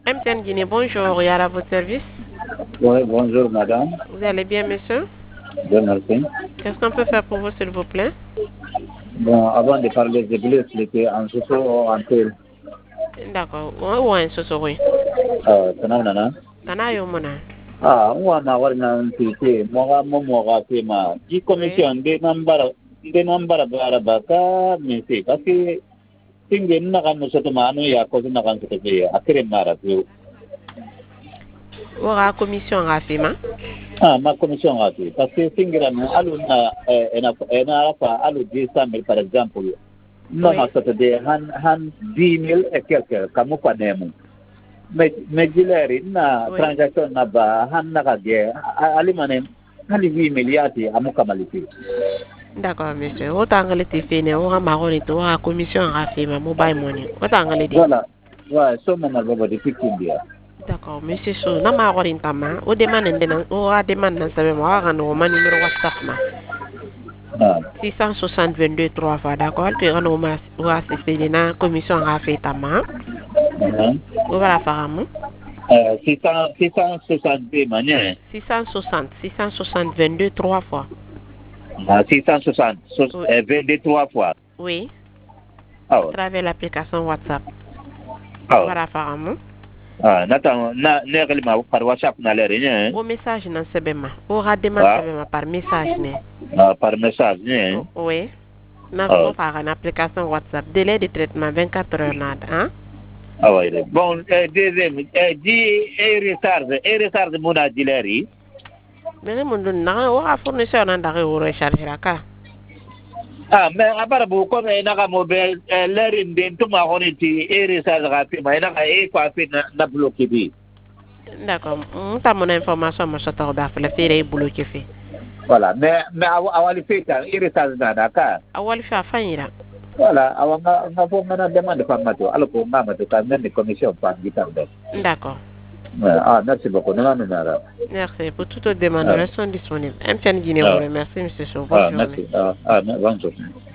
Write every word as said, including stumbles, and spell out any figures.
M T N Guinée, bonjour, et à votre service. Oui, bonjour madame. Vous allez bien, monsieur? Bien, merci. Qu'est-ce qu'on peut faire pour vous, s'il vous plaît? Bon, avant de parler, je voulais expliquer en ce ou en tel. D'accord. Ou un sosori. Ah, tenang nana. Kana yo mona. Ah, moi ma war na ntite, moi mo mo ga tema. Di commission de number de number bara baka mese kasi tingge na kan so to manu ya ko na kan so to ya akire mara tu. Ora commission rafima. Ah, ma commission ga tu parce que tingira na alu na ena ena fa alu di samil par exemple. Non, ma so to de han han dix mille et quelque kamu pa nemu. Megileri na transaction na ba han nakage alimane hali huit milliards amuka maliti. D'accord, monsieur. Autant que les tifine, on a marronné tout à commission rafima mobile money. Autant que les Voilà. Ouais, so mama baba de India. D'accord, monsieur so na marronné tama. O demande ndena o a demande na sabe mo a no ma numéro WhatsApp ma. Ah. six cent soixante vingt-deux trois fois, d'accord? Puis on a o assisté na commission rafima. Mhm. O va la faire mo. Euh six cent soixante manière. six cent soixante, six cent soixante vingt-deux trois fois. Ah, six cent soixante vingt-deux trois fois. Oui. Ah. À travers l'application WhatsApp. Ah. O va la faire mo. Ah, nata na negali ma par WhatsApp na lere hein. O message na sebema. O ra demande sebema par message ne. Ah, par message hein. Oui. Na ko faire une application WhatsApp. Délai de traitement vingt-quatre heures nada, hein? Ah ouais. Bon, euh, deuxième, euh, di et recharge, et recharge mona dileri. Mais mon don na o a fournisseur na ndare o recharge ka. Ah, mais à part vous comme un aga mobile, l'air indien tout ma honiti et recharge rapide, mais n'a et quoi fait na bloqué bi. D'accord. On t'a mon information ma chata ba fa la fere bloqué fait. Voilà, mais mais awali fait et recharge na daka. Awali fa fanyira. Voilà, awanga nga fo mana demande pas mato, alors pour mama to quand même des commissions pas gitambe. D'accord. Ah, merci beaucoup. Non, non, non. Merci pour toutes les demandes. Elles sont disponibles. M T N Guinée, merci, monsieur Chou. Ah, merci. Ah, ah, bonjour.